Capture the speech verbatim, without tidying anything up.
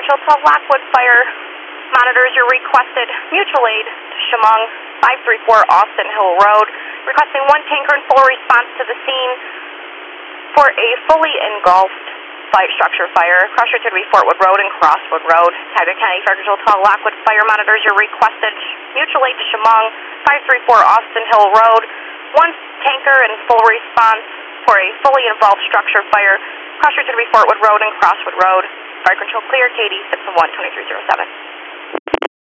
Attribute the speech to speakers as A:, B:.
A: Control twelve Lockwood Fire monitors your requested mutual aid to Chemung, five three four Austin Hill Road, requesting one tanker and full response to the scene for a fully engulfed fire structure fire. Cross to be Fortwood Road and Crosswood Road. Tiger County Fire Control twelve Lockwood Fire monitors your requested mutual aid to Chemung, five three four Austin Hill Road, one tanker and full response for a fully involved structure fire. Cross to be Fortwood Road and Crosswood Road. Fire Control clear, K D six one two three zero seven.